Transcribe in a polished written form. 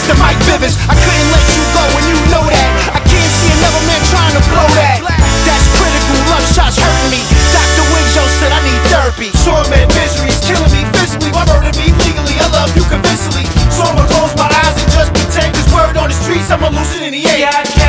Mr. Mike Bivins. I couldn't let you go and you know that. I can't see another man trying to blow that. That's critical, love shots hurting me. Dr. Wigjo said I need therapy. Torment, misery is killing me physically. Why murder me legally? I love you convincingly. So I'ma close my eyes and just pretend. Cause word on the streets, I'm a lucid in the air.